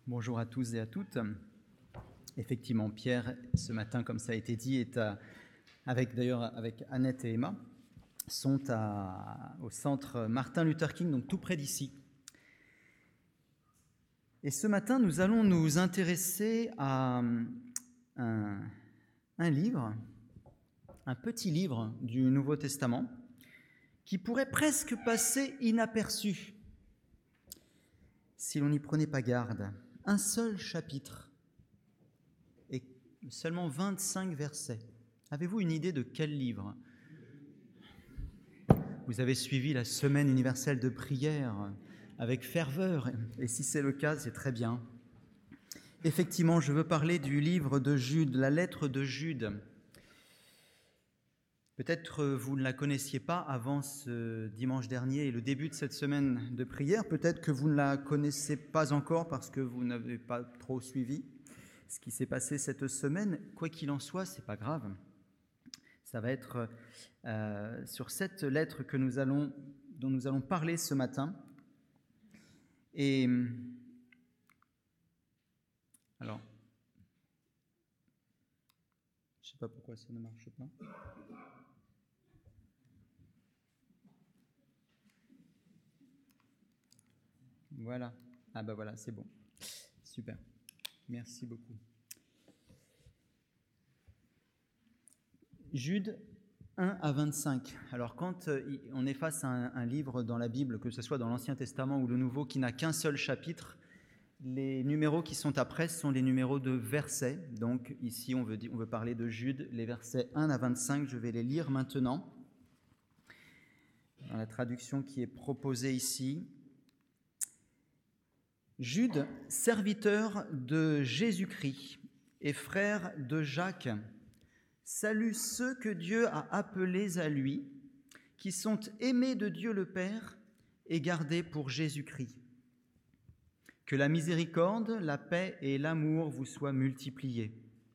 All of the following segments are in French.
Bonjour à tous et à toutes. Effectivement, Pierre, ce matin, comme ça a été dit, avec Annette et Emma, sont au centre Martin Luther King, donc tout près d'ici. Et ce matin, nous allons nous intéresser à un livre, un petit livre du Nouveau Testament, qui pourrait presque passer inaperçu si l'on n'y prenait pas garde. Un seul chapitre et seulement 25 versets. Avez-vous une idée de quel livre ? Vous avez suivi la semaine universelle de prière avec ferveur, et si c'est le cas, c'est très bien. Effectivement, je veux parler du livre de Jude, la lettre de Jude. Peut-être vous ne la connaissiez pas avant ce dimanche dernier et le début de cette semaine de prière. Peut-être que vous ne la connaissez pas encore parce que vous n'avez pas trop suivi ce qui s'est passé cette semaine. Quoi qu'il en soit, ce n'est pas grave. Ça va être sur cette lettre dont nous allons parler ce matin. Et alors, je ne sais pas pourquoi ça ne marche pas. Voilà. Ah ben voilà, c'est bon. Super. Merci beaucoup. Jude 1 à 25. Alors quand on est face à un livre dans la Bible, que ce soit dans l'Ancien Testament ou le Nouveau, qui n'a qu'un seul chapitre, les numéros qui sont après sont les numéros de versets. Donc ici, on veut parler de Jude, les versets 1 à 25. Je vais les lire maintenant dans la traduction qui est proposée ici. Jude, serviteur de Jésus-Christ et frère de Jacques, salue ceux que Dieu a appelés à lui, qui sont aimés de Dieu le Père et gardés pour Jésus-Christ. Que la miséricorde, la paix et l'amour vous soient multipliés.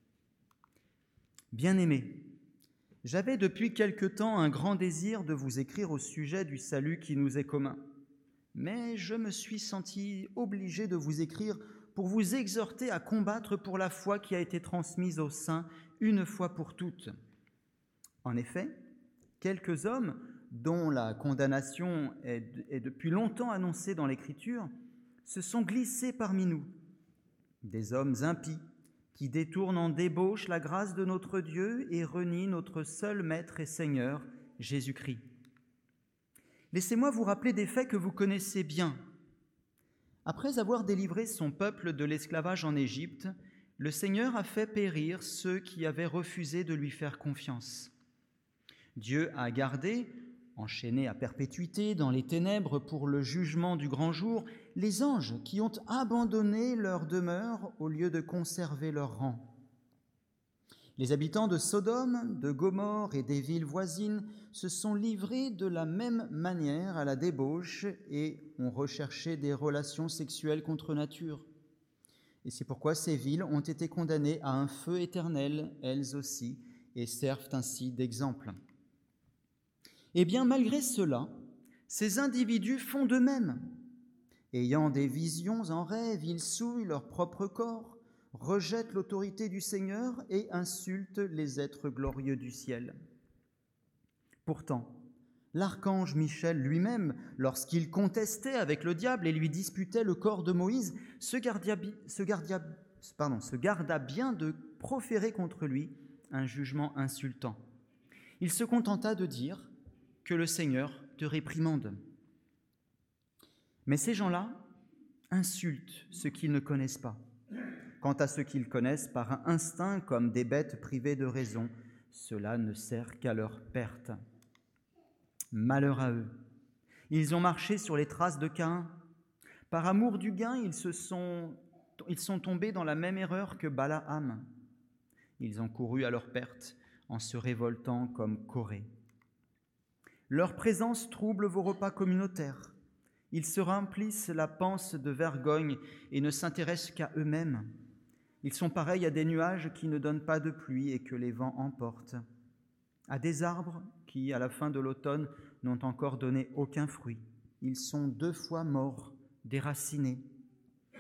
Bien-aimés, j'avais depuis quelque temps un grand désir de vous écrire au sujet du salut qui nous est commun. Mais je me suis senti obligé de vous écrire pour vous exhorter à combattre pour la foi qui a été transmise aux saints une fois pour toutes. En effet, quelques hommes, dont la condamnation est depuis longtemps annoncée dans l'Écriture, se sont glissés parmi nous. Des hommes impies qui détournent en débauche la grâce de notre Dieu et renient notre seul Maître et Seigneur, Jésus-Christ. Laissez-moi vous rappeler des faits que vous connaissez bien. Après avoir délivré son peuple de l'esclavage en Égypte, le Seigneur a fait périr ceux qui avaient refusé de lui faire confiance. Dieu a gardé, enchaînés à perpétuité dans les ténèbres pour le jugement du grand jour, les anges qui ont abandonné leur demeure au lieu de conserver leur rang. Les habitants de Sodome, de Gomorrhe et des villes voisines se sont livrés de la même manière à la débauche et ont recherché des relations sexuelles contre nature. Et c'est pourquoi ces villes ont été condamnées à un feu éternel, elles aussi, et servent ainsi d'exemple. Eh bien, malgré cela, ces individus font de même. Ayant des visions en rêve, ils souillent leur propre corps, rejettent l'autorité du Seigneur et insultent les êtres glorieux du ciel. Pourtant, l'archange Michel lui-même, lorsqu'il contestait avec le diable et lui disputait le corps de Moïse, se garda bien de proférer contre lui un jugement insultant. Il se contenta de dire que le Seigneur te réprimande. Mais ces gens-là insultent ceux qu'ils ne connaissent pas. Quant à ceux qu'ils connaissent par instinct comme des bêtes privées de raison, cela ne sert qu'à leur perte. Malheur à eux. Ils ont marché sur les traces de Caïn. Par amour du gain, ils sont tombés dans la même erreur que Balaam. Ils ont couru à leur perte en se révoltant comme Corée. Leur présence trouble vos repas communautaires. Ils se remplissent la panse de vergogne et ne s'intéressent qu'à eux-mêmes. Ils sont pareils à des nuages qui ne donnent pas de pluie et que les vents emportent, à des arbres qui, à la fin de l'automne, n'ont encore donné aucun fruit. Ils sont 2 fois morts, déracinés.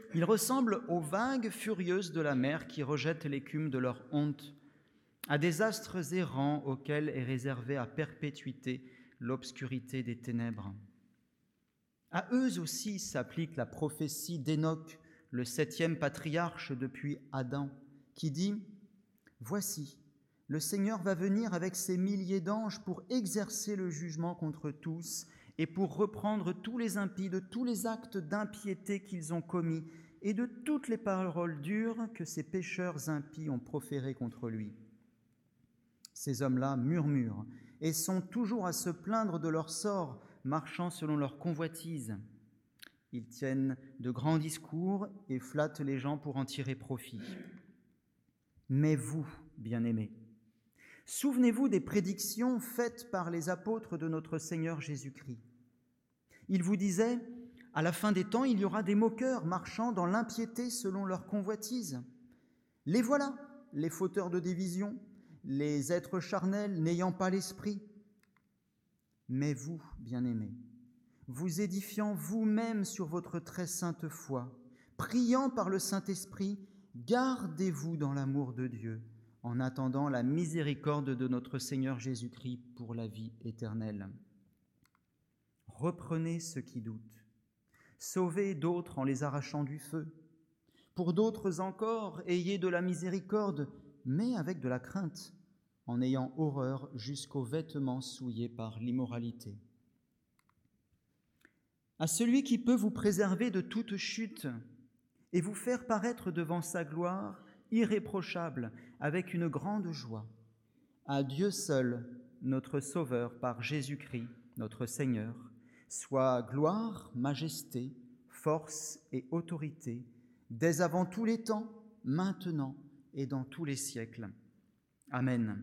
Ils ressemblent aux vagues furieuses de la mer qui rejettent l'écume de leur honte, à des astres errants auxquels est réservée à perpétuité l'obscurité des ténèbres. À eux aussi s'applique la prophétie d'Hénoch, le 7e patriarche depuis Adam, qui dit « Voici, le Seigneur va venir avec ses milliers d'anges pour exercer le jugement contre tous et pour reprendre tous les impies de tous les actes d'impiété qu'ils ont commis et de toutes les paroles dures que ces pécheurs impies ont proférées contre lui. » Ces hommes-là murmurent et sont toujours à se plaindre de leur sort, marchant selon leur convoitise. Ils tiennent de grands discours et flattent les gens pour en tirer profit. Mais vous, bien-aimés, souvenez-vous des prédictions faites par les apôtres de notre Seigneur Jésus-Christ. Ils vous disaient, à la fin des temps, il y aura des moqueurs marchant dans l'impiété selon leur convoitise. Les voilà, les fauteurs de division, les êtres charnels n'ayant pas l'esprit. Mais vous, bien-aimés, vous édifiant vous-même sur votre très sainte foi, priant par le Saint-Esprit, gardez-vous dans l'amour de Dieu, en attendant la miséricorde de notre Seigneur Jésus-Christ pour la vie éternelle. Reprenez ceux qui doutent, sauvez d'autres en les arrachant du feu. Pour d'autres encore, ayez de la miséricorde, mais avec de la crainte, en ayant horreur jusqu'aux vêtements souillés par l'immoralité. À celui qui peut vous préserver de toute chute et vous faire paraître devant sa gloire irréprochable avec une grande joie, à Dieu seul, notre Sauveur, par Jésus-Christ, notre Seigneur, soit gloire, majesté, force et autorité, dès avant tous les temps, maintenant et dans tous les siècles. Amen.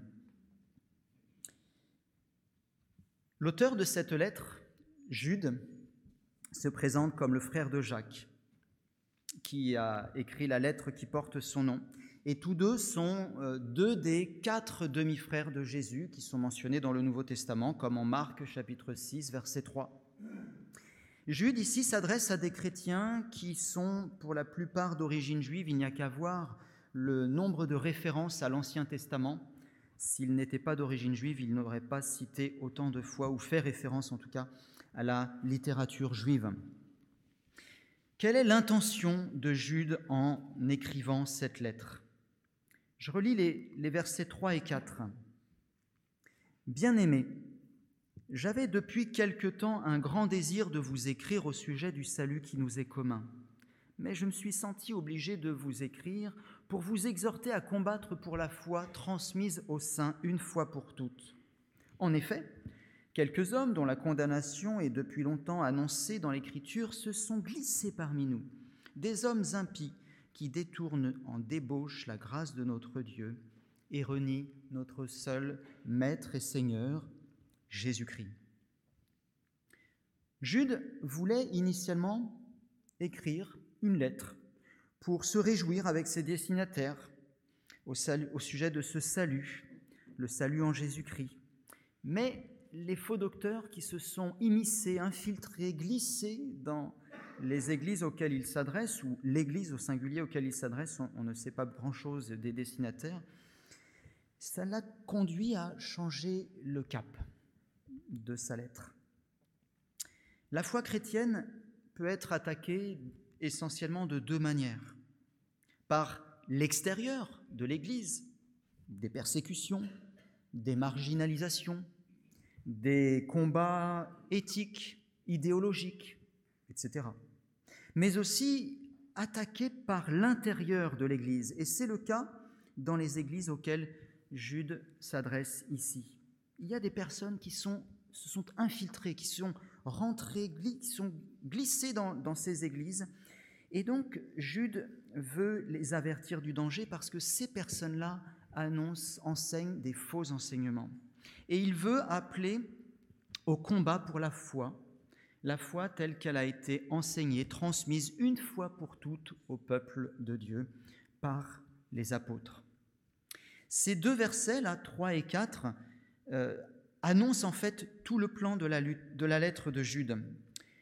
L'auteur de cette lettre, Jude, se présente comme le frère de Jacques, qui a écrit la lettre qui porte son nom. Et tous deux sont deux des 4 demi-frères de Jésus qui sont mentionnés dans le Nouveau Testament, comme en Marc chapitre 6, verset 3. Jude ici s'adresse à des chrétiens qui sont pour la plupart d'origine juive. Il n'y a qu'à voir le nombre de références à l'Ancien Testament. S'il n'était pas d'origine juive, il n'aurait pas cité autant de fois, ou fait référence en tout cas, à la littérature juive. Quelle est l'intention de Jude en écrivant cette lettre ? Je relis les versets 3 et 4. « Bien-aimés, j'avais depuis quelque temps un grand désir de vous écrire au sujet du salut qui nous est commun, mais je me suis senti obligé de vous écrire pour vous exhorter à combattre pour la foi transmise aux saints une fois pour toutes. En effet, quelques hommes dont la condamnation est depuis longtemps annoncée dans l'Écriture se sont glissés parmi nous, des hommes impies qui détournent en débauche la grâce de notre Dieu et renient notre seul Maître et Seigneur, Jésus-Christ. » Jude voulait initialement écrire une lettre pour se réjouir avec ses destinataires au sujet de ce salut, le salut en Jésus-Christ. Mais les faux docteurs qui se sont immiscés, infiltrés, glissés dans les églises auxquelles ils s'adressent, ou l'église au singulier auquel ils s'adressent, on ne sait pas grand-chose des destinataires, ça l'a conduit à changer le cap de sa lettre. La foi chrétienne peut être attaquée essentiellement de 2 manières. Par l'extérieur de l'Église, des persécutions, des marginalisations, des combats éthiques, idéologiques, etc. Mais aussi attaquée par l'intérieur de l'Église. Et c'est le cas dans les églises auxquelles Jude s'adresse ici. Il y a des personnes qui se sont infiltrées, qui sont rentrées, qui sont glissées dans ces églises. Et donc, Jude veut les avertir du danger parce que ces personnes-là enseignent des faux enseignements. Et il veut appeler au combat pour la foi telle qu'elle a été enseignée, transmise une fois pour toutes au peuple de Dieu par les apôtres. Ces 2 versets, là, 3 et 4, annoncent en fait tout le plan de la lettre de Jude.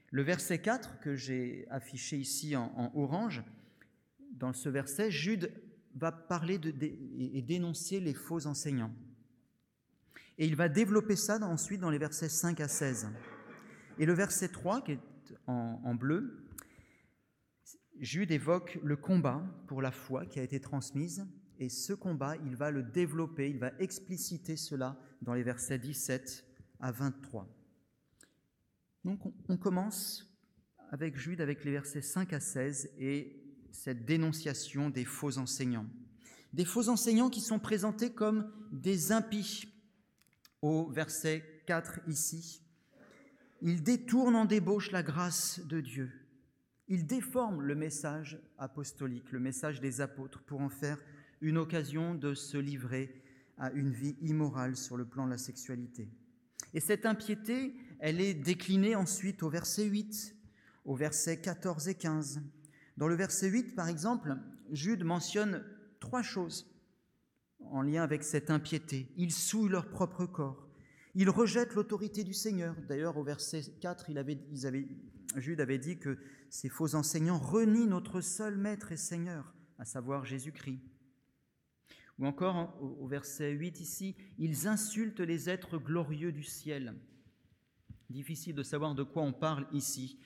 Le verset 4, que j'ai affiché ici en orange, dans ce verset, Jude va parler et dénoncer les faux enseignants. Et il va développer ça ensuite dans les versets 5 à 16. Et le verset 3, qui est en bleu, Jude évoque le combat pour la foi qui a été transmise, et ce combat, il va le développer, il va expliciter cela dans les versets 17 à 23. Donc on commence avec Jude, avec les versets 5 à 16, et cette dénonciation des faux enseignants. Des faux enseignants qui sont présentés comme des impies. Au verset 4 ici, ils détournent en débauche la grâce de Dieu. Ils déforment le message apostolique, le message des apôtres, pour en faire une occasion de se livrer à une vie immorale sur le plan de la sexualité. Et cette impiété, elle est déclinée ensuite au verset 8, au verset 14 et 15. Dans le verset 8, par exemple, Jude mentionne 3 choses en lien avec cette impiété. Ils souillent leur propre corps. Ils rejettent l'autorité du Seigneur. D'ailleurs, au verset 4, Jude avait dit que ces faux enseignants renient notre seul Maître et Seigneur, à savoir Jésus-Christ. Ou encore, au verset 8 ici, ils insultent les êtres glorieux du ciel. Difficile de savoir de quoi on parle ici.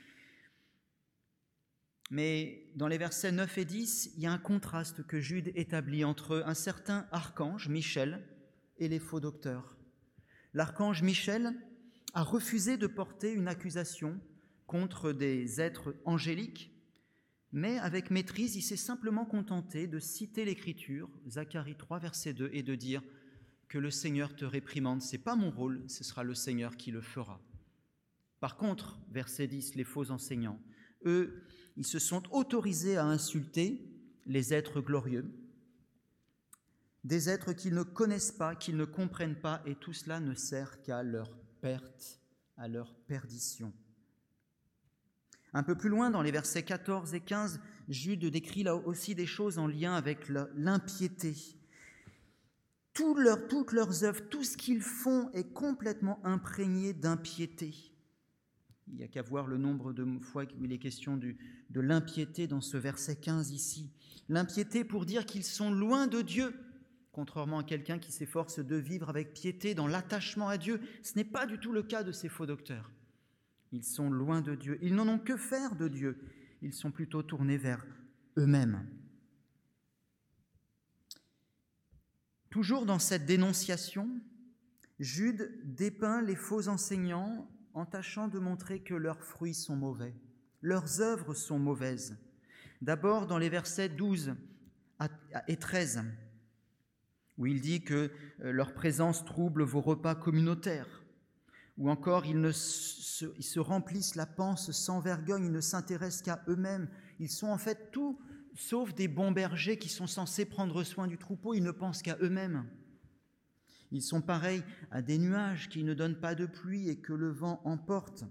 Mais dans les versets 9 et 10, il y a un contraste que Jude établit entre un certain archange, Michel, et les faux docteurs. L'archange Michel a refusé de porter une accusation contre des êtres angéliques, mais avec maîtrise, il s'est simplement contenté de citer l'Écriture, Zacharie 3, verset 2, et de dire que le Seigneur te réprimande. Ce n'est pas mon rôle, ce sera le Seigneur qui le fera. Par contre, verset 10, les faux enseignants, eux, ils se sont autorisés à insulter les êtres glorieux, des êtres qu'ils ne connaissent pas, qu'ils ne comprennent pas, et tout cela ne sert qu'à leur perte, à leur perdition. Un peu plus loin, dans les versets 14 et 15, Jude décrit là aussi des choses en lien avec l'impiété. Toutes leurs œuvres, tout ce qu'ils font est complètement imprégné d'impiété. Il n'y a qu'à voir le nombre de fois où il est question de l'impiété dans ce verset 15 ici. L'impiété pour dire qu'ils sont loin de Dieu, contrairement à quelqu'un qui s'efforce de vivre avec piété dans l'attachement à Dieu. Ce n'est pas du tout le cas de ces faux docteurs. Ils sont loin de Dieu. Ils n'en ont que faire de Dieu. Ils sont plutôt tournés vers eux-mêmes. Toujours dans cette dénonciation, Jude dépeint les faux enseignants en tâchant de montrer que leurs fruits sont mauvais, leurs œuvres sont mauvaises. D'abord dans les versets 12 et 13, où il dit que leur présence trouble vos repas communautaires, ou encore ils se remplissent la panse sans vergogne, ils ne s'intéressent qu'à eux-mêmes. Ils sont en fait tout sauf des bons bergers qui sont censés prendre soin du troupeau, ils ne pensent qu'à eux-mêmes. Ils sont pareils à des nuages qui ne donnent pas de pluie et que le vent emporte.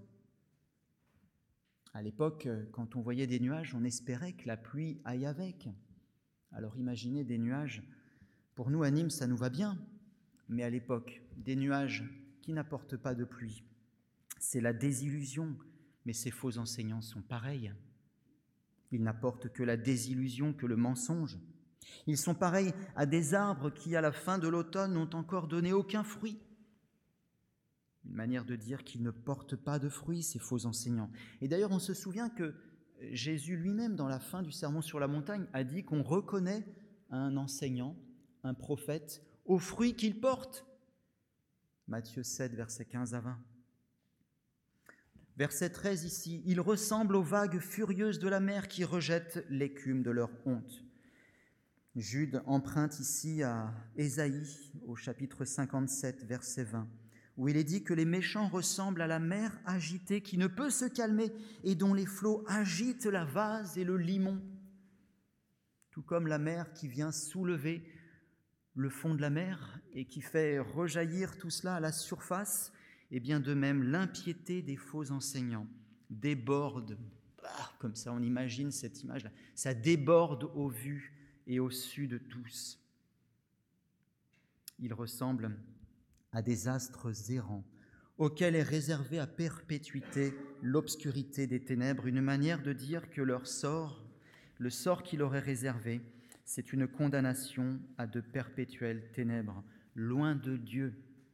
À l'époque, quand on voyait des nuages, on espérait que la pluie aille avec. Alors imaginez des nuages. Pour nous, à Nîmes, ça nous va bien. Mais à l'époque, des nuages qui n'apportent pas de pluie. C'est la désillusion. Mais ces faux enseignants sont pareils. Ils n'apportent que la désillusion, que le mensonge. Ils sont pareils à des arbres qui, à la fin de l'automne, n'ont encore donné aucun fruit. Une manière de dire qu'ils ne portent pas de fruits, ces faux enseignants. Et d'ailleurs, on se souvient que Jésus lui-même, dans la fin du Sermon sur la montagne, a dit qu'on reconnaît un enseignant, un prophète, aux fruits qu'il porte. Matthieu 7, versets 15 à 20. Verset 13 ici, « Ils ressemblent aux vagues furieuses de la mer qui rejettent l'écume de leur honte. » Jude emprunte ici à Ésaïe, au chapitre 57, verset 20, où il est dit que les méchants ressemblent à la mer agitée qui ne peut se calmer et dont les flots agitent la vase et le limon. Tout comme la mer qui vient soulever le fond de la mer et qui fait rejaillir tout cela à la surface, et bien de même l'impiété des faux enseignants déborde, comme ça on imagine cette image-là, ça déborde au vu et au su de tous. Ils ressemblent à des astres errants, auquel est réservée à perpétuité l'obscurité des ténèbres, une manière de dire que leur sort, le sort qui leur est réservé, c'est une condamnation à de perpétuelles ténèbres, loin de Dieu.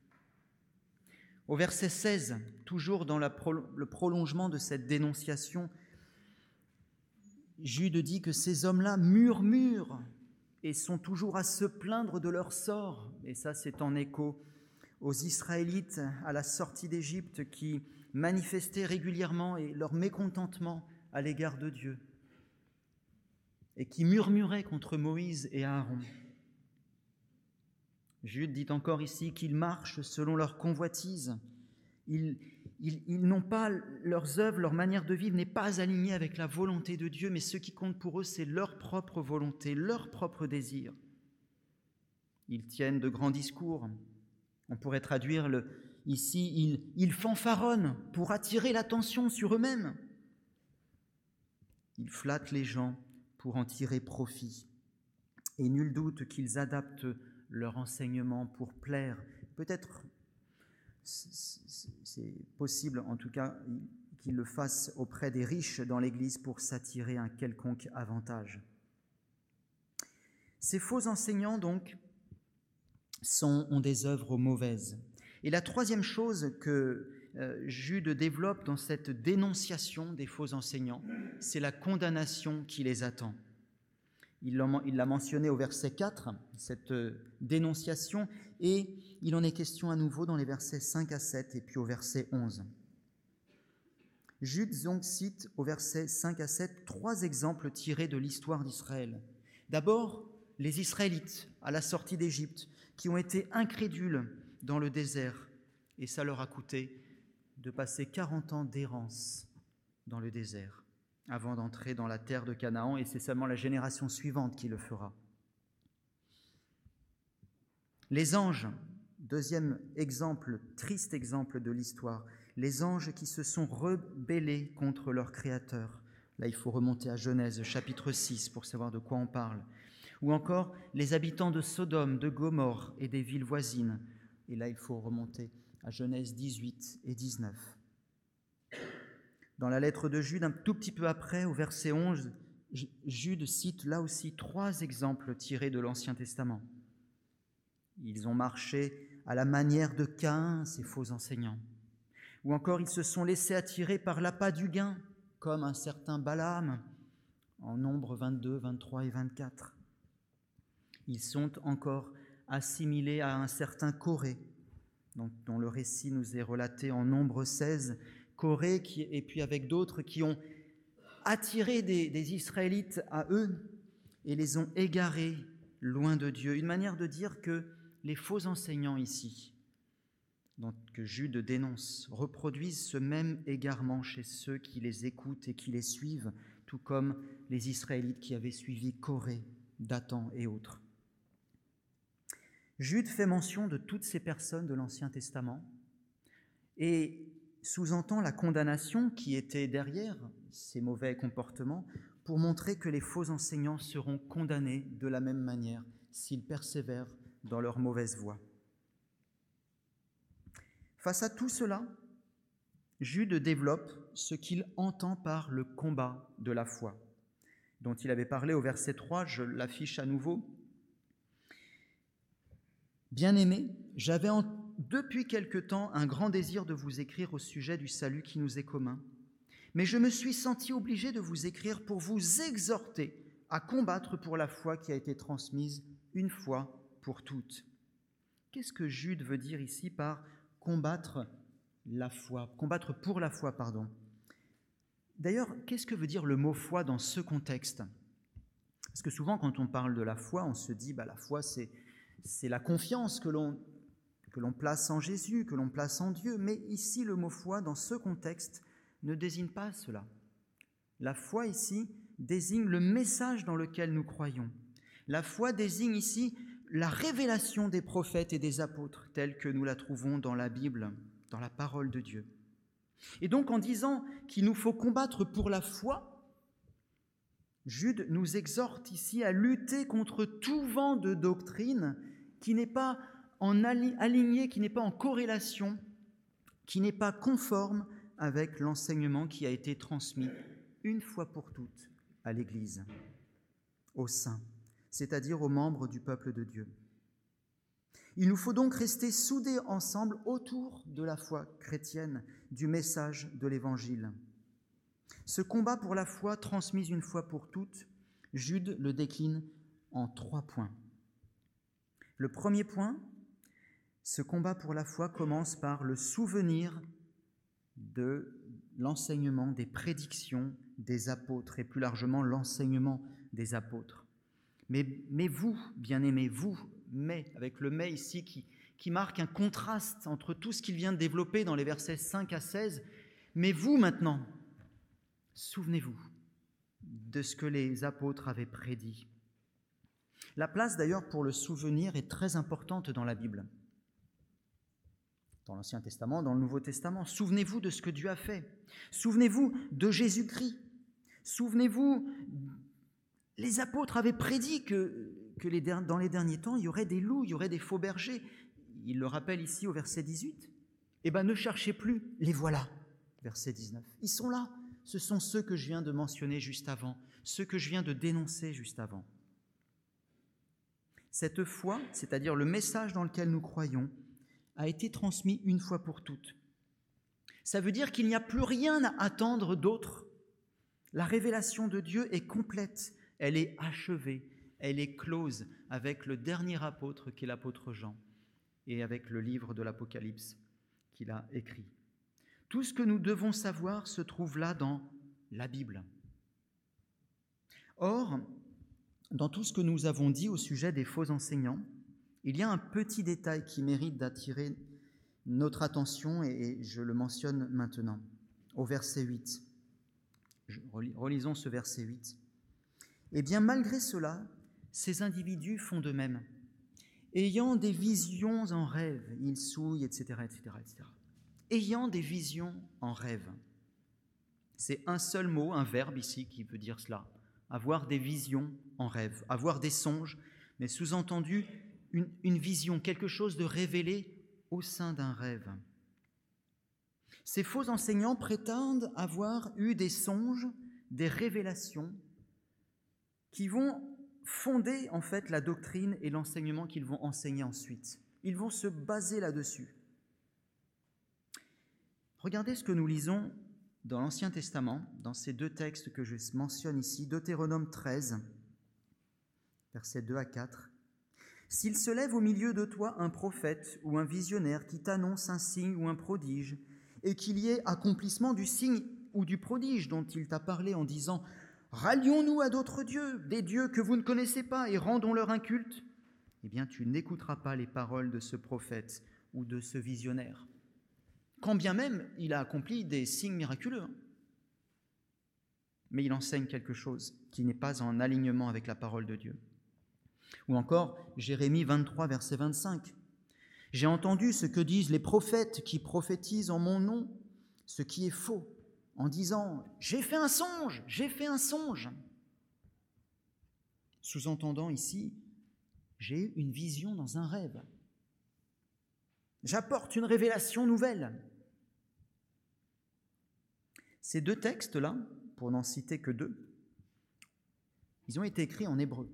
Au verset 16, toujours dans le prolongement de cette dénonciation, Jude dit que ces hommes-là murmurent et sont toujours à se plaindre de leur sort. Et ça, c'est en écho aux Israélites à la sortie d'Égypte qui manifestaient régulièrement leur mécontentement à l'égard de Dieu et qui murmuraient contre Moïse et Aaron. Jude dit encore ici qu'ils marchent selon leur convoitise. Ils n'ont pas leurs œuvres, leur manière de vivre n'est pas alignée avec la volonté de Dieu, mais ce qui compte pour eux, c'est leur propre volonté, leur propre désir. Ils tiennent de grands discours. On pourrait traduire ici, ils fanfaronnent pour attirer l'attention sur eux-mêmes. Ils flattent les gens pour en tirer profit. Et nul doute qu'ils adaptent leur enseignement pour plaire. Peut-être, c'est possible en tout cas, qu'ils le fassent auprès des riches dans l'Église pour s'attirer un quelconque avantage. Ces faux enseignants, donc, ont des œuvres mauvaises. Et la troisième chose que Jude développe dans cette dénonciation des faux enseignants, c'est la condamnation qui les attend. Il l'a mentionné au verset 4, cette dénonciation, et il en est question à nouveau dans les versets 5 à 7 et puis au verset 11. Jude donc cite au verset 5 à 7 trois exemples tirés de l'histoire d'Israël. D'abord, les Israélites à la sortie d'Égypte, qui ont été incrédules dans le désert, et ça leur a coûté de passer 40 ans d'errance dans le désert avant d'entrer dans la terre de Canaan, et c'est seulement la génération suivante qui le fera. Les anges, deuxième exemple, triste exemple de l'histoire, les anges qui se sont rebellés contre leur Créateur. Là, il faut remonter à Genèse, chapitre 6, pour savoir de quoi on parle. Ou encore les habitants de Sodome, de Gomorrhe et des villes voisines. Et là, il faut remonter à Genèse 18 et 19. Dans la lettre de Jude, un tout petit peu après, au verset 11, Jude cite là aussi trois exemples tirés de l'Ancien Testament. Ils ont marché à la manière de Caïn, ces faux enseignants. Ou encore, ils se sont laissés attirer par l'appât du gain, comme un certain Balaam, en Nombres 22, 23 et 24. Ils sont encore assimilés à un certain Corée, dont le récit nous est relaté en Nombres 16, Corée, et puis avec d'autres qui ont attiré des Israélites à eux et les ont égarés loin de Dieu. Une manière de dire que les faux enseignants ici, que Jude dénonce, reproduisent ce même égarement chez ceux qui les écoutent et qui les suivent, tout comme les Israélites qui avaient suivi Corée, Dathan et autres. Jude fait mention de toutes ces personnes de l'Ancien Testament et sous-entend la condamnation qui était derrière ces mauvais comportements pour montrer que les faux enseignants seront condamnés de la même manière s'ils persévèrent dans leur mauvaise voie. Face à tout cela, Jude développe ce qu'il entend par le combat de la foi, dont il avait parlé au verset 3, je l'affiche à nouveau. « Bien-aimés, j'avais depuis quelque temps un grand désir de vous écrire au sujet du salut qui nous est commun, mais je me suis senti obligé de vous écrire pour vous exhorter à combattre pour la foi qui a été transmise une fois pour toutes. » Qu'est-ce que Jude veut dire ici par combattre la foi, combattre pour la foi, pardon. D'ailleurs, qu'est-ce que veut dire le mot foi dans ce contexte ? Parce que souvent, quand on parle de la foi, on se dit, la foi, c'est la confiance que l'on place en Jésus, que l'on place en Dieu. Mais ici, le mot foi, dans ce contexte, ne désigne pas cela. La foi, ici, désigne le message dans lequel nous croyons. La foi désigne ici la révélation des prophètes et des apôtres, telle que nous la trouvons dans la Bible, dans la parole de Dieu. Et donc, en disant qu'il nous faut combattre pour la foi, Jude nous exhorte ici à lutter contre tout vent de doctrine qui n'est pas aligné, qui n'est pas en corrélation qui n'est pas conforme avec l'enseignement qui a été transmis une fois pour toutes à l'Église, aux saints, c'est-à-dire aux membres du peuple de Dieu. Il nous faut donc rester soudés ensemble autour de la foi chrétienne, du message de l'Évangile. Ce combat pour la foi transmise une fois pour toutes, Jude le décline en 3 points. Le premier point, ce combat pour la foi commence par le souvenir de l'enseignement, des prédictions des apôtres, et plus largement l'enseignement des apôtres. Mais vous, bien-aimés, vous, mais, avec le mais ici qui marque un contraste entre tout ce qu'il vient de développer dans les versets 5 à 16, mais vous maintenant, souvenez-vous de ce que les apôtres avaient prédit. La place d'ailleurs pour le souvenir est très importante dans la Bible. Dans l'Ancien Testament, dans le Nouveau Testament. Souvenez-vous de ce que Dieu a fait. Souvenez-vous de Jésus-Christ. Souvenez-vous, les apôtres avaient prédit que dans les derniers temps, il y aurait des loups, il y aurait des faux bergers. Il le rappelle ici au verset 18. Eh bien, ne cherchez plus, les voilà, verset 19. Ils sont là. Ce sont ceux que je viens de mentionner juste avant, ceux que je viens de dénoncer juste avant. Cette foi, c'est-à-dire le message dans lequel nous croyons, a été transmis une fois pour toutes. Ça veut dire qu'il n'y a plus rien à attendre d'autre. La révélation de Dieu est complète, elle est achevée, elle est close avec le dernier apôtre qui est l'apôtre Jean et avec le livre de l'Apocalypse qu'il a écrit. Tout ce que nous devons savoir se trouve là dans la Bible. Or, dans tout ce que nous avons dit au sujet des faux enseignants, il y a un petit détail qui mérite d'attirer notre attention et je le mentionne maintenant, au verset 8. Relisons ce verset 8. « Eh bien, malgré cela, ces individus font de même. Ayant des visions en rêve, ils souillent, etc., etc., etc. » Ayant des visions en rêve. C'est un seul mot, un verbe ici qui veut dire cela. Avoir des visions en rêve, avoir des songes, mais sous-entendu, une vision, quelque chose de révélé au sein d'un rêve. Ces faux enseignants prétendent avoir eu des songes, des révélations qui vont fonder en fait la doctrine et l'enseignement qu'ils vont enseigner ensuite. Ils vont se baser là-dessus. Regardez ce que nous lisons dans l'Ancien Testament, dans ces 2 textes que je mentionne ici, Deutéronome 13, versets 2 à 4. « S'il se lève au milieu de toi un prophète ou un visionnaire qui t'annonce un signe ou un prodige, et qu'il y ait accomplissement du signe ou du prodige dont il t'a parlé en disant « Rallions-nous à d'autres dieux, des dieux que vous ne connaissez pas, et rendons-leur un culte », eh bien tu n'écouteras pas les paroles de ce prophète ou de ce visionnaire. Quand bien même il a accompli des signes miraculeux, mais il enseigne quelque chose qui n'est pas en alignement avec la parole de Dieu. Ou encore, Jérémie 23, verset 25. « J'ai entendu ce que disent les prophètes qui prophétisent en mon nom, ce qui est faux, en disant « J'ai fait un songe, j'ai fait un songe ». Sous-entendant ici, j'ai eu une vision dans un rêve. J'apporte une révélation nouvelle. Ces 2 textes-là, pour n'en citer que 2, ils ont été écrits en hébreu.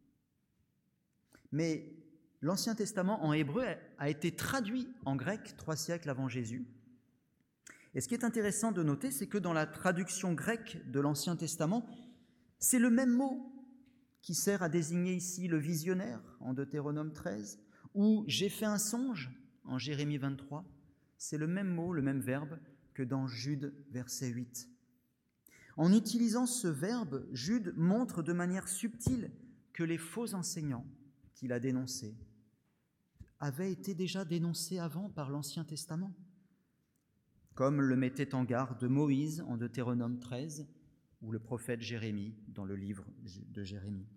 Mais l'Ancien Testament en hébreu a été traduit en grec 3 siècles avant Jésus. Et ce qui est intéressant de noter, c'est que dans la traduction grecque de l'Ancien Testament, c'est le même mot qui sert à désigner ici le visionnaire en Deutéronome 13, ou « j'ai fait un songe » en Jérémie 23. C'est le même mot, le même verbe que dans Jude, verset 8. En utilisant ce verbe, Jude montre de manière subtile que les faux enseignants qu'il a dénoncés avaient été déjà dénoncés avant par l'Ancien Testament, comme le mettait en garde Moïse en Deutéronome 13 ou le prophète Jérémie dans le livre de Jérémie.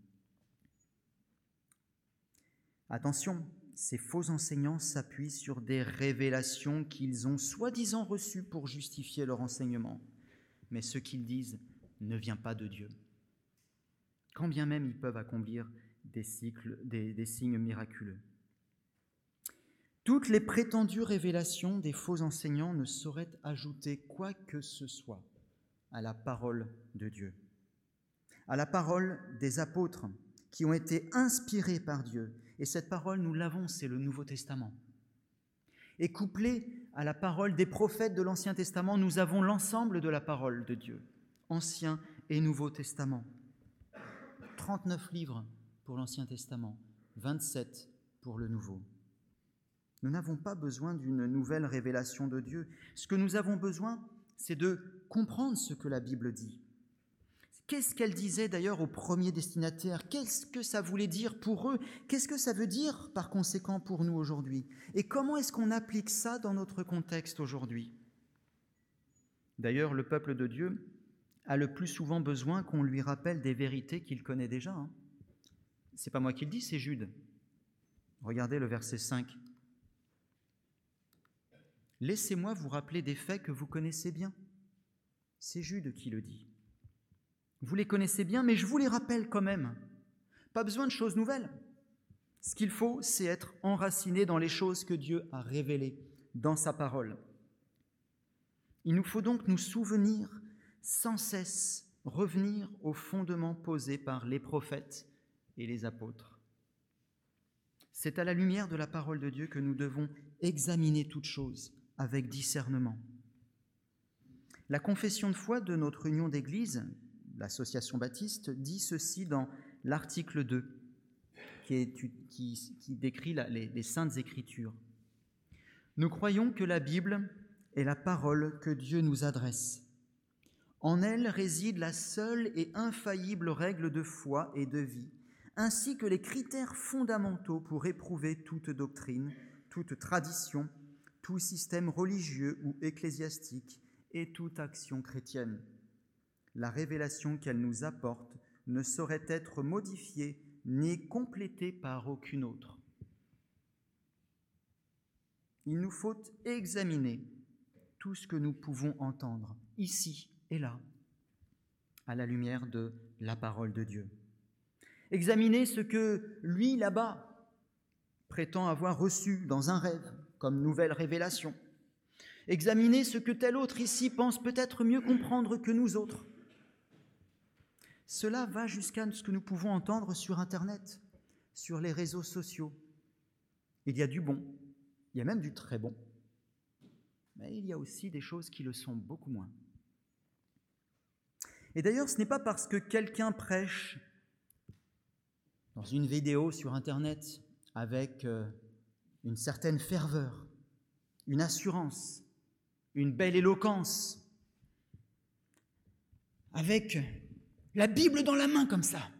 Attention, ces faux enseignants s'appuient sur des révélations qu'ils ont soi-disant reçues pour justifier leur enseignement, mais ce qu'ils disent ne vient pas de Dieu. Quand bien même ils peuvent accomplir des signes miraculeux. Toutes les prétendues révélations des faux enseignants ne sauraient ajouter quoi que ce soit à la parole de Dieu, à la parole des apôtres qui ont été inspirés par Dieu. Et cette parole, nous l'avons, c'est le Nouveau Testament. Et couplée à la parole des prophètes de l'Ancien Testament, nous avons l'ensemble de la parole de Dieu, Ancien et Nouveau Testament. 39 livres pour l'Ancien Testament, 27 pour le Nouveau. Nous n'avons pas besoin d'une nouvelle révélation de Dieu. Ce que nous avons besoin, c'est de comprendre ce que la Bible dit. Qu'est-ce qu'elle disait d'ailleurs aux premiers destinataires? Qu'est-ce que ça voulait dire pour eux? Qu'est-ce que ça veut dire par conséquent pour nous aujourd'hui? Et comment est-ce qu'on applique ça dans notre contexte aujourd'hui? D'ailleurs, le peuple de Dieu a le plus souvent besoin qu'on lui rappelle des vérités qu'il connaît déjà. C'est pas moi qui le dis, c'est Jude. Regardez le verset 5. « Laissez-moi vous rappeler des faits que vous connaissez bien. » C'est Jude qui le dit. Vous les connaissez bien, mais je vous les rappelle quand même. Pas besoin de choses nouvelles. Ce qu'il faut, c'est être enraciné dans les choses que Dieu a révélées dans sa parole. Il nous faut donc nous souvenir sans cesse, revenir aux fondements posés par les prophètes et les apôtres. C'est à la lumière de la parole de Dieu que nous devons examiner toutes choses avec discernement. La confession de foi de notre union d'église, l'Association baptiste, dit ceci dans l'article 2, qui décrit les Saintes Écritures. « Nous croyons que la Bible est la parole que Dieu nous adresse. En elle réside la seule et infaillible règle de foi et de vie, ainsi que les critères fondamentaux pour éprouver toute doctrine, toute tradition, tout système religieux ou ecclésiastique et toute action chrétienne. La révélation qu'elle nous apporte ne saurait être modifiée ni complétée par aucune autre. » Il nous faut examiner tout ce que nous pouvons entendre, ici et là, à la lumière de la parole de Dieu. Examiner ce que lui, là-bas, prétend avoir reçu dans un rêve comme nouvelle révélation. Examiner ce que tel autre ici pense peut-être mieux comprendre que nous autres. Cela va jusqu'à ce que nous pouvons entendre sur Internet, sur les réseaux sociaux. Il y a du bon, il y a même du très bon, mais il y a aussi des choses qui le sont beaucoup moins. Et d'ailleurs, ce n'est pas parce que quelqu'un prêche dans une vidéo sur Internet avec une certaine ferveur, une assurance, une belle éloquence, avec la Bible dans la main comme ça,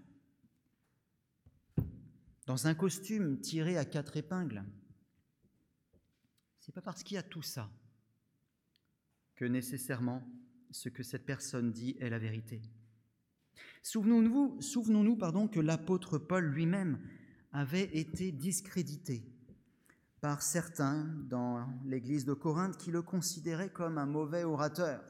dans un costume tiré à 4 épingles. Ce n'est pas parce qu'il y a tout ça que nécessairement ce que cette personne dit est la vérité. Souvenons-nous que l'apôtre Paul lui-même avait été discrédité par certains dans l'église de Corinthe qui le considéraient comme un mauvais orateur.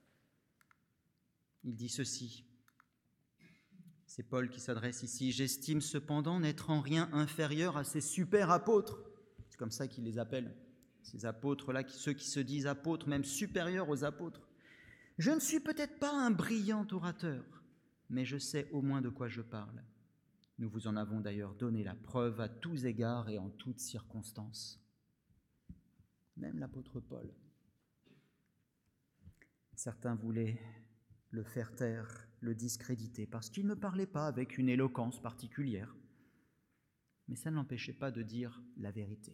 Il dit ceci, c'est Paul qui s'adresse ici, « J'estime cependant n'être en rien inférieur à ces super apôtres. » C'est comme ça qu'il les appelle, ces apôtres-là, ceux qui se disent apôtres, même supérieurs aux apôtres. « Je ne suis peut-être pas un brillant orateur, mais je sais au moins de quoi je parle. Nous vous en avons d'ailleurs donné la preuve à tous égards et en toutes circonstances. » Même l'apôtre Paul. Certains voulaient le faire taire, le discréditer, parce qu'il ne parlait pas avec une éloquence particulière. Mais ça ne l'empêchait pas de dire la vérité.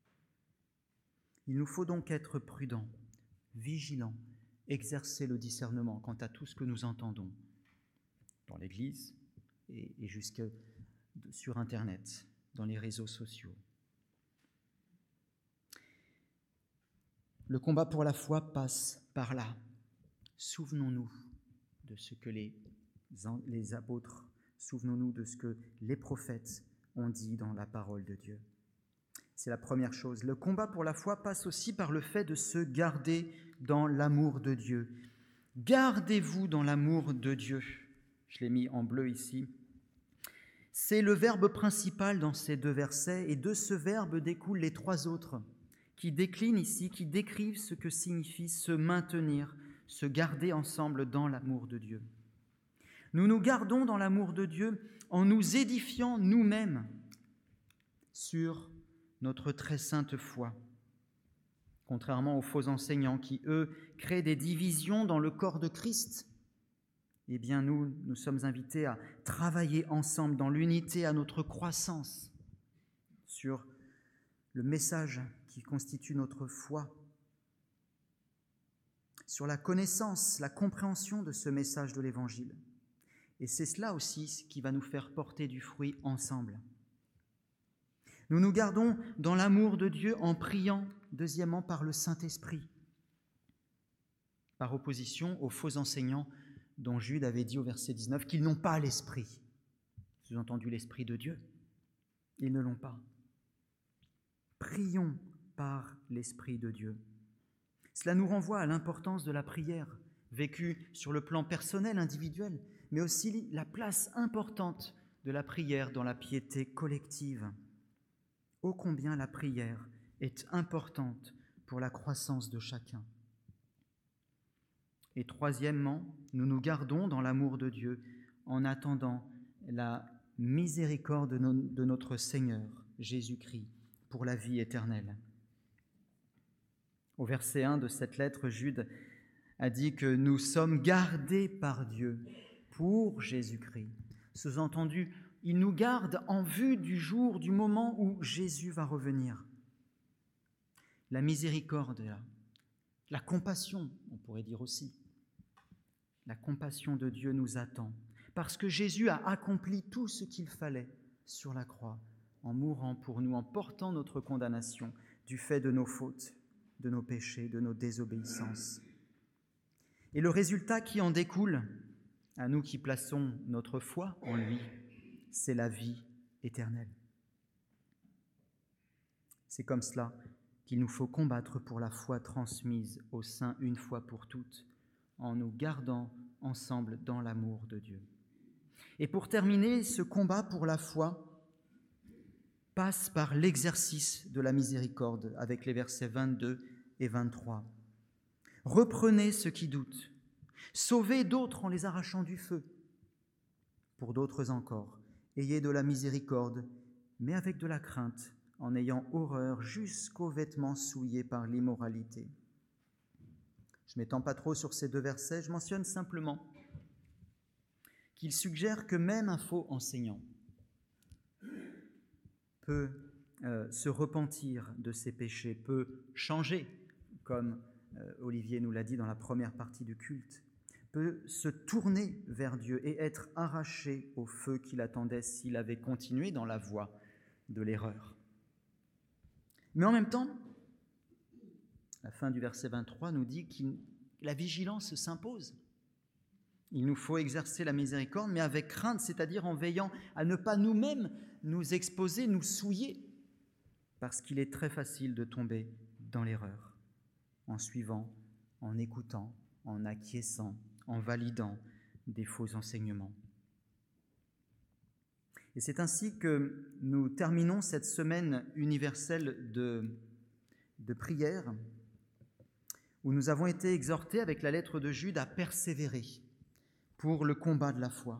Il nous faut donc être prudents, vigilants, exercer le discernement quant à tout ce que nous entendons dans l'Église et jusque sur Internet, dans les réseaux sociaux. Le combat pour la foi passe par là. Souvenons-nous de ce que les apôtres, souvenons-nous de ce que les prophètes ont dit dans la parole de Dieu. C'est la première chose. Le combat pour la foi passe aussi par le fait de se garder dans l'amour de Dieu. Gardez-vous dans l'amour de Dieu. Je l'ai mis en bleu ici. C'est le verbe principal dans ces 2 versets, et de ce verbe découlent les 3 autres qui déclinent ici, qui décrivent ce que signifie se maintenir, se garder ensemble dans l'amour de Dieu. Nous nous gardons dans l'amour de Dieu en nous édifiant nous-mêmes sur notre très sainte foi. Contrairement aux faux enseignants qui, eux, créent des divisions dans le corps de Christ, eh bien nous sommes invités à travailler ensemble dans l'unité à notre croissance sur le message qui constitue notre foi, sur la connaissance, la compréhension de ce message de l'Évangile. Et c'est cela aussi qui va nous faire porter du fruit ensemble. Nous nous gardons dans l'amour de Dieu en priant, deuxièmement, par le Saint-Esprit, par opposition aux faux enseignants dont Jude avait dit au verset 19 qu'ils n'ont pas l'Esprit, sous-entendu l'Esprit de Dieu. Ils ne l'ont pas. Prions par l'Esprit de Dieu. Cela nous renvoie à l'importance de la prière, vécue sur le plan personnel, individuel, mais aussi la place importante de la prière dans la piété collective. Ô combien la prière est importante pour la croissance de chacun. Et troisièmement, nous nous gardons dans l'amour de Dieu en attendant la miséricorde de notre Seigneur, Jésus-Christ, pour la vie éternelle. Au verset 1 de cette lettre, Jude a dit que nous sommes gardés par Dieu pour Jésus-Christ. Sous-entendu, il nous garde en vue du jour, du moment où Jésus va revenir. La miséricorde, la compassion, on pourrait dire aussi, la compassion de Dieu nous attend, parce que Jésus a accompli tout ce qu'il fallait sur la croix, en mourant pour nous, en portant notre condamnation du fait de nos fautes, de nos péchés, de nos désobéissances. Et le résultat qui en découle, à nous qui plaçons notre foi en lui, c'est la vie éternelle. C'est comme cela qu'il nous faut combattre pour la foi transmise au sein une fois pour toutes, en nous gardant ensemble dans l'amour de Dieu. Et pour terminer, ce combat pour la foi passe par l'exercice de la miséricorde, avec les versets 22 et 23. Reprenez ceux qui doutent, sauvez d'autres en les arrachant du feu. Pour d'autres encore, ayez de la miséricorde, mais avec de la crainte, en ayant horreur jusqu'aux vêtements souillés par l'immoralité. Je ne m'étends pas trop sur ces deux versets, je mentionne simplement qu'il suggère que même un faux enseignant peut se repentir de ses péchés, peut changer, comme Olivier nous l'a dit dans la première partie du culte, peut se tourner vers Dieu et être arraché au feu qui l'attendait s'il avait continué dans la voie de l'erreur. Mais en même temps, la fin du verset 23 nous dit que la vigilance s'impose. Il nous faut exercer la miséricorde, mais avec crainte, c'est-à-dire en veillant à ne pas nous-mêmes nous exposer, nous souiller, parce qu'il est très facile de tomber dans l'erreur, en suivant, en écoutant, en acquiesçant, en validant des faux enseignements. Et c'est ainsi que nous terminons cette semaine universelle de prière, où nous avons été exhortés avec la lettre de Jude à persévérer pour le combat de la foi.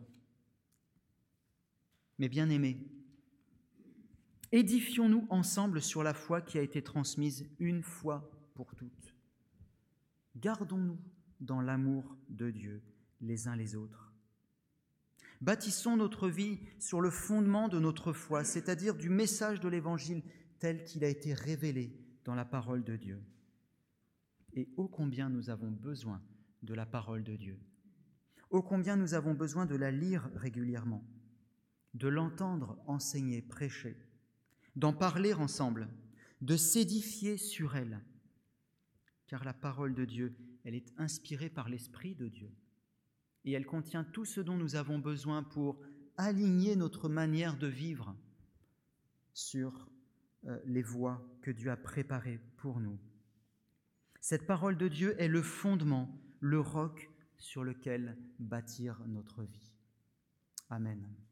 Mais bien-aimés, édifions-nous ensemble sur la foi qui a été transmise une fois pour toutes. Gardons-nous dans l'amour de Dieu les uns les autres. Bâtissons notre vie sur le fondement de notre foi, c'est-à-dire du message de l'Évangile tel qu'il a été révélé dans la parole de Dieu. Et ô combien nous avons besoin de la parole de Dieu. Ô combien nous avons besoin de la lire régulièrement, de l'entendre enseigner, prêcher, d'en parler ensemble, de s'édifier sur elle. Car la parole de Dieu, elle est inspirée par l'Esprit de Dieu. Et elle contient tout ce dont nous avons besoin pour aligner notre manière de vivre sur les voies que Dieu a préparées pour nous. Cette parole de Dieu est le fondement, le roc sur lequel bâtir notre vie. Amen.